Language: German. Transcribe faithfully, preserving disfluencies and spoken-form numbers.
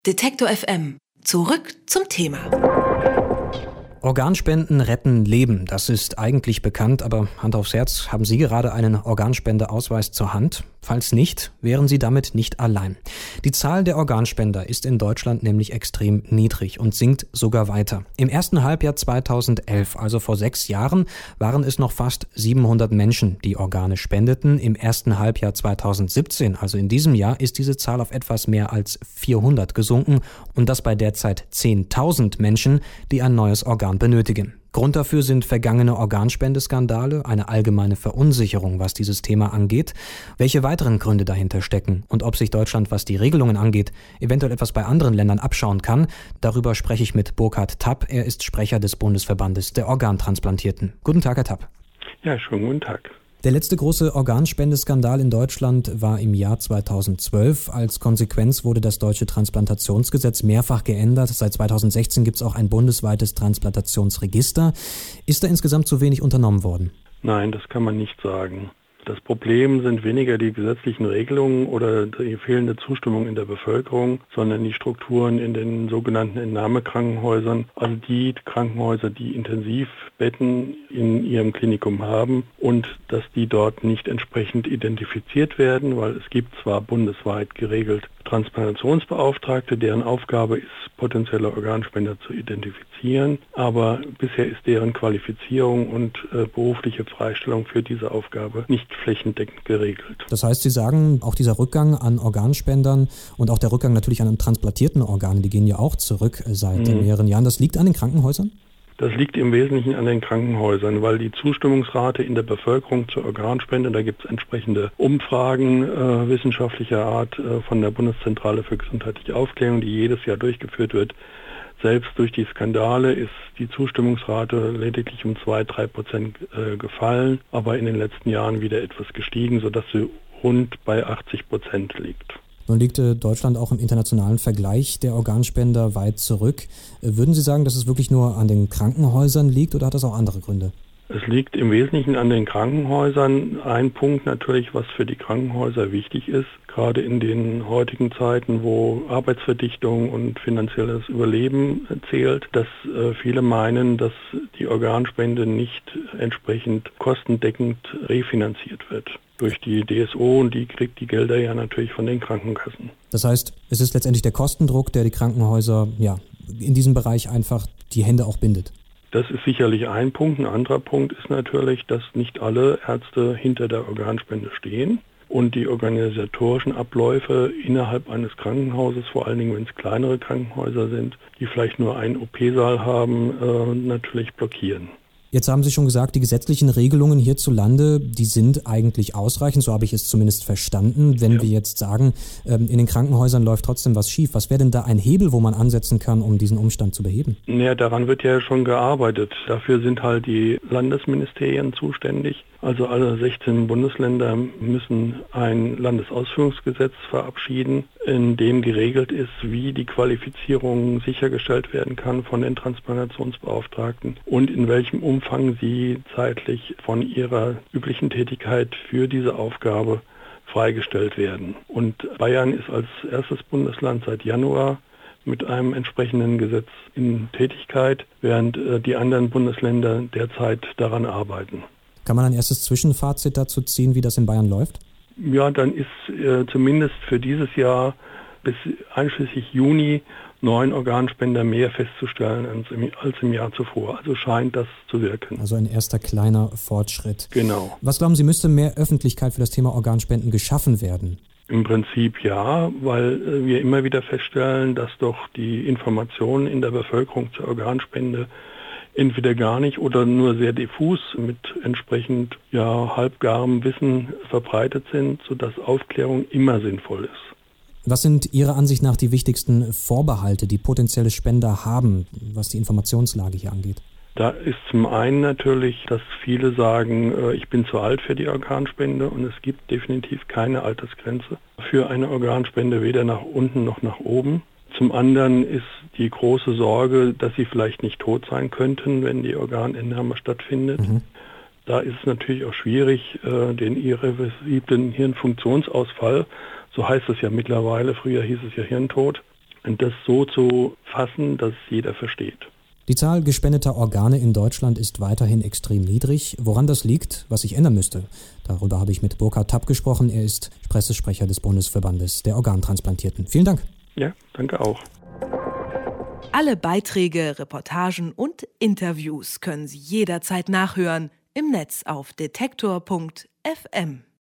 Detektor F M. Zurück zum Thema. Organspenden retten Leben, das ist eigentlich bekannt, aber Hand aufs Herz, haben Sie gerade einen Organspendeausweis zur Hand? Falls nicht, wären Sie damit nicht allein. Die Zahl der Organspender ist in Deutschland nämlich extrem niedrig und sinkt sogar weiter. Im ersten Halbjahr zweitausendelf, also vor sechs Jahren, waren es noch fast siebenhundert Menschen, die Organe spendeten. Im ersten Halbjahr zweitausendsiebzehn, also in diesem Jahr, ist diese Zahl auf etwas mehr als vierhundert gesunken und das bei derzeit zehntausend Menschen, die ein neues Organ benötigen. Grund dafür sind vergangene Organspendeskandale, eine allgemeine Verunsicherung, was dieses Thema angeht. Welche weiteren Gründe dahinter stecken und ob sich Deutschland, was die Regelungen angeht, eventuell etwas bei anderen Ländern abschauen kann, darüber spreche ich mit Burkhard Tapp. Er ist Sprecher des Bundesverbandes der Organtransplantierten. Guten Tag, Herr Tapp. Ja, schönen guten Tag. Der letzte große Organspendeskandal in Deutschland war im Jahr zweitausendzwölf. Als Konsequenz wurde das deutsche Transplantationsgesetz mehrfach geändert. Seit zweitausendsechzehn gibt es auch ein bundesweites Transplantationsregister. Ist da insgesamt zu wenig unternommen worden? Nein, das kann man nicht sagen. Das Problem sind weniger die gesetzlichen Regelungen oder die fehlende Zustimmung in der Bevölkerung, sondern die Strukturen in den sogenannten Entnahmekrankenhäusern, also die Krankenhäuser, die Intensivbetten in ihrem Klinikum haben und dass die dort nicht entsprechend identifiziert werden, weil es gibt zwar bundesweit geregelt Transplantationsbeauftragte, deren Aufgabe ist, potenzielle Organspender zu identifizieren, aber bisher ist deren Qualifizierung und äh, berufliche Freistellung für diese Aufgabe nicht flächendeckend geregelt. Das heißt, Sie sagen, auch dieser Rückgang an Organspendern und auch der Rückgang natürlich an transplantierten Organen, die gehen ja auch zurück seit mhm. mehreren Jahren. Das liegt an den Krankenhäusern? Das liegt im Wesentlichen an den Krankenhäusern, weil die Zustimmungsrate in der Bevölkerung zur Organspende, da gibt es entsprechende Umfragen äh, wissenschaftlicher Art äh, von der Bundeszentrale für gesundheitliche Aufklärung, die jedes Jahr durchgeführt wird. Selbst durch die Skandale ist die Zustimmungsrate lediglich um zwei, drei Prozent äh, gefallen, aber in den letzten Jahren wieder etwas gestiegen, sodass sie rund bei achtzig Prozent liegt. Nun liegt Deutschland auch im internationalen Vergleich der Organspender weit zurück. Würden Sie sagen, dass es wirklich nur an den Krankenhäusern liegt oder hat das auch andere Gründe? Es liegt im Wesentlichen an den Krankenhäusern. Ein Punkt natürlich, was für die Krankenhäuser wichtig ist, gerade in den heutigen Zeiten, wo Arbeitsverdichtung und finanzielles Überleben zählt, dass äh, viele meinen, dass die Organspende nicht entsprechend kostendeckend refinanziert wird durch die D S O, und die kriegt die Gelder ja natürlich von den Krankenkassen. Das heißt, es ist letztendlich der Kostendruck, der die Krankenhäuser ja in diesem Bereich einfach die Hände auch bindet. Das ist sicherlich ein Punkt. Ein anderer Punkt ist natürlich, dass nicht alle Ärzte hinter der Organspende stehen und die organisatorischen Abläufe innerhalb eines Krankenhauses, vor allen Dingen wenn es kleinere Krankenhäuser sind, die vielleicht nur einen O P-Saal haben, äh, natürlich blockieren. Jetzt haben Sie schon gesagt, die gesetzlichen Regelungen hierzulande, die sind eigentlich ausreichend, so habe ich es zumindest verstanden. Wenn ja. wir jetzt sagen, in den Krankenhäusern läuft trotzdem was schief, was wäre denn da ein Hebel, wo man ansetzen kann, um diesen Umstand zu beheben? Naja, daran wird ja schon gearbeitet. Dafür sind halt die Landesministerien zuständig. Also alle sechzehn Bundesländer müssen ein Landesausführungsgesetz verabschieden, in dem geregelt ist, wie die Qualifizierung sichergestellt werden kann von den Transplantationsbeauftragten und in welchem Umfang sie zeitlich von ihrer üblichen Tätigkeit für diese Aufgabe freigestellt werden. Und Bayern ist als erstes Bundesland seit Januar mit einem entsprechenden Gesetz in Tätigkeit, während die anderen Bundesländer derzeit daran arbeiten. Kann man ein erstes Zwischenfazit dazu ziehen, wie das in Bayern läuft? Ja, dann ist äh, zumindest für dieses Jahr bis einschließlich Juni neun Organspender mehr festzustellen als im, als im Jahr zuvor. Also scheint das zu wirken. Also ein erster kleiner Fortschritt. Genau. Was glauben Sie, müsste mehr Öffentlichkeit für das Thema Organspenden geschaffen werden? Im Prinzip ja, weil äh, wir immer wieder feststellen, dass doch die Informationen in der Bevölkerung zur Organspende entweder gar nicht oder nur sehr diffus mit entsprechend ja, halbgarem Wissen verbreitet sind, sodass Aufklärung immer sinnvoll ist. Was sind Ihrer Ansicht nach die wichtigsten Vorbehalte, die potenzielle Spender haben, was die Informationslage hier angeht? Da ist zum einen natürlich, dass viele sagen, ich bin zu alt für die Organspende, und es gibt definitiv keine Altersgrenze für eine Organspende, weder nach unten noch nach oben. Zum anderen ist die große Sorge, dass sie vielleicht nicht tot sein könnten, wenn die Organentnahme stattfindet. Mhm. Da ist es natürlich auch schwierig, den irreversiblen Hirnfunktionsausfall, so heißt es ja mittlerweile, früher hieß es ja Hirntod, und das so zu fassen, dass jeder versteht. Die Zahl gespendeter Organe in Deutschland ist weiterhin extrem niedrig. Woran das liegt, was sich ändern müsste, darüber habe ich mit Burkhard Tapp gesprochen. Er ist Pressesprecher des Bundesverbandes der Organtransplantierten. Vielen Dank. Ja, danke auch. Alle Beiträge, Reportagen und Interviews können Sie jederzeit nachhören im Netz auf detektor punkt f m.